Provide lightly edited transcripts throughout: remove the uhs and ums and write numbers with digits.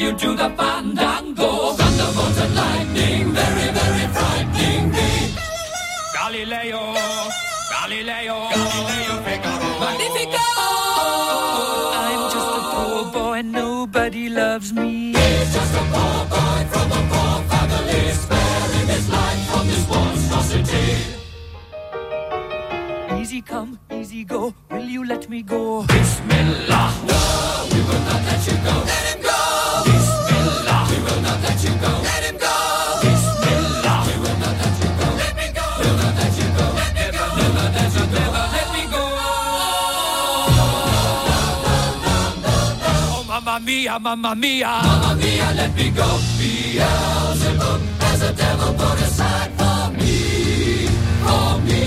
you do the fandango. Thunderbolt and lightning, very, very frightening me. Galileo, Galileo, Galileo Figaro. Magnifico! I'm just a poor boy, nobody loves me. He's just a poor boy from a poor family, sparing his life from this monstrosity. Easy come, easy go, will you let me go? Bismillah, no, we will not let you go. Let him go! Bismillah, we will not let you go. Let him go! Bismillah, we will not let you go. Let me go! We'll not let you go. Let me go! Never, never, never let me go. Oh, mamma mia, mamma mia. Mamma mia, let me go. Beelzebub has a devil put aside for me. For me.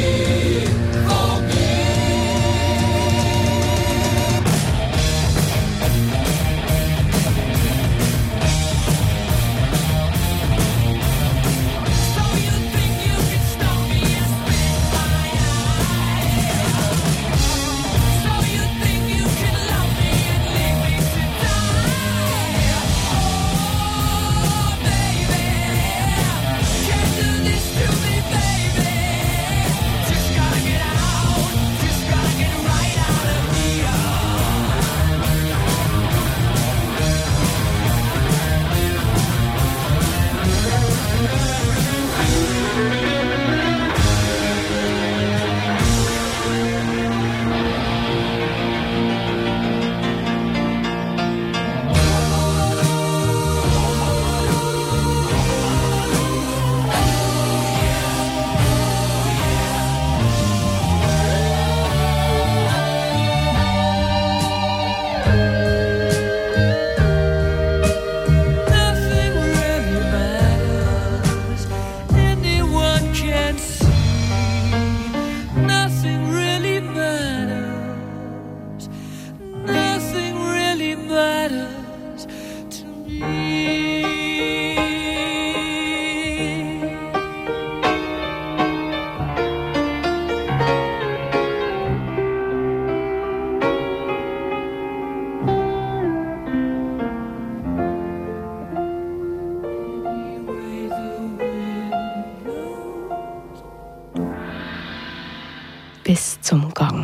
Bis zum Gong.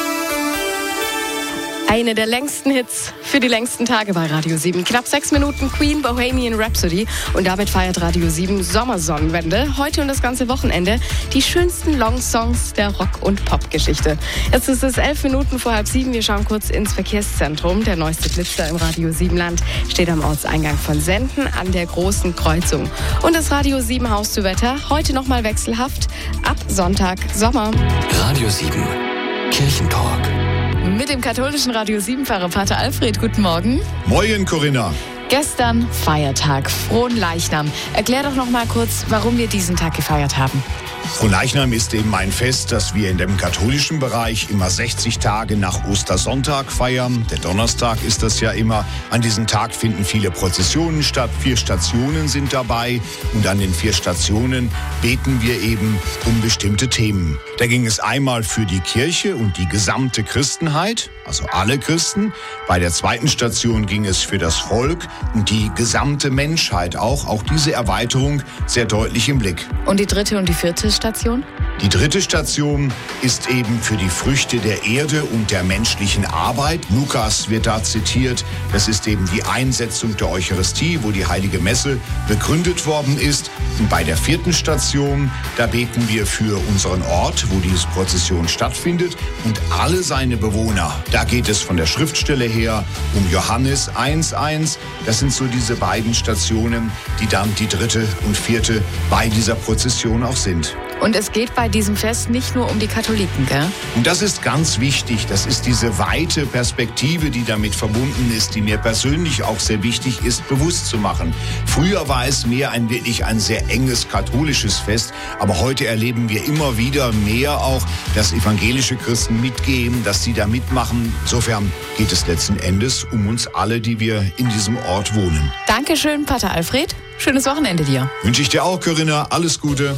Eine der längsten Hits für die längsten Tage bei Radio 7. Knapp 6 Minuten Queen Bohemian Rhapsody. Und damit feiert Radio 7 Sommersonnenwende. Heute und das ganze Wochenende die schönsten Long-Songs der Rock- und Pop-Geschichte. Jetzt ist es 11 Minuten vor 6:30. Wir schauen kurz ins Verkehrszentrum. Der neueste Blitzer im Radio 7 Land steht am Ortseingang von Senden an der Großen Kreuzung. Und das Radio 7 Haustürwetter heute nochmal wechselhaft. Ab Sonntag Sommer. Radio 7 Kirchentalk. Mit dem katholischen Radio 7-Pfarrer Pater Alfred. Guten Morgen. Moin, Corinna. Gestern Feiertag, Fronleichnam. Erklär doch noch mal kurz, warum wir diesen Tag gefeiert haben. Fronleichnam ist eben ein Fest, das wir in dem katholischen Bereich immer 60 Tage nach Ostersonntag feiern. Der Donnerstag ist das ja immer. An diesem Tag finden viele Prozessionen statt. 4 Stationen sind dabei. Und an den 4 Stationen beten wir eben um bestimmte Themen. Da ging es einmal für die Kirche und die gesamte Christenheit, also alle Christen. Bei der 2. Station ging es für das Volk und die gesamte Menschheit auch. Auch diese Erweiterung sehr deutlich im Blick. Und die 3. und die 4. Station? Die 3. Station ist eben für die Früchte der Erde und der menschlichen Arbeit. Lukas wird da zitiert. Das ist eben die Einsetzung der Eucharistie, wo die Heilige Messe begründet worden ist. Und bei der 4. Station, da beten wir für unseren Ort, wo diese Prozession stattfindet und alle seine Bewohner. Da geht es von der Schriftstelle her um Johannes 1,1. Das sind so diese beiden Stationen, die dann die 3. und 4. bei dieser Prozession auch sind. Und es geht bei diesem Fest nicht nur um die Katholiken, gell? Und das ist ganz wichtig. Das ist diese weite Perspektive, die damit verbunden ist, die mir persönlich auch sehr wichtig ist, bewusst zu machen. Früher war es mehr wirklich ein sehr enges katholisches Fest, aber heute erleben wir immer wieder mehr auch, dass evangelische Christen mitgehen, dass sie da mitmachen. Insofern geht es letzten Endes um uns alle, die wir in diesem Ort wohnen. Dankeschön, Pater Alfred. Schönes Wochenende dir. Wünsche ich dir auch, Corinna. Alles Gute.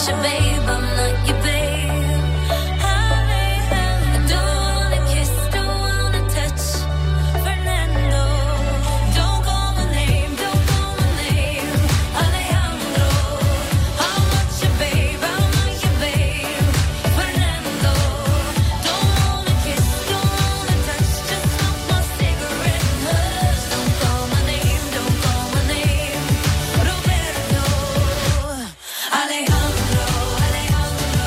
your babe, I'm not your babe. I don't wanna kiss, don't wanna touch. Fernando, don't call my name, don't call my name. Alejandro, I'm not your babe, I'm not your babe. Fernando, don't wanna kiss, don't wanna touch. Just smoke my cigarette and hush. Don't call my name, don't call my name. Roberto, Alejandro, Alejandro.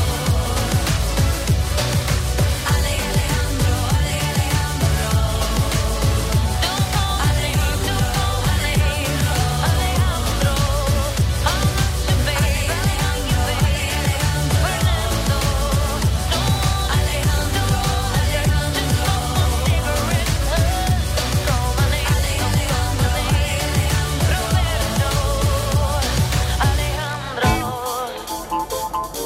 Alejandro, Alejandro. Don't call my name, don't call my name. Alejandro, I'm not your babe, I'm not your babe. Fernando, Alejandro, Alejandro. Just smoke my cigarette and hush. Don't call my name, don't call my name. Roberto, Alejandro.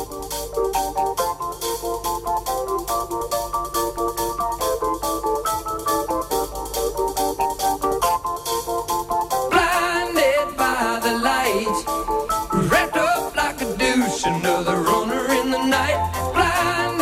Blinded by the light, wrapped up like a douche, another runner in the night.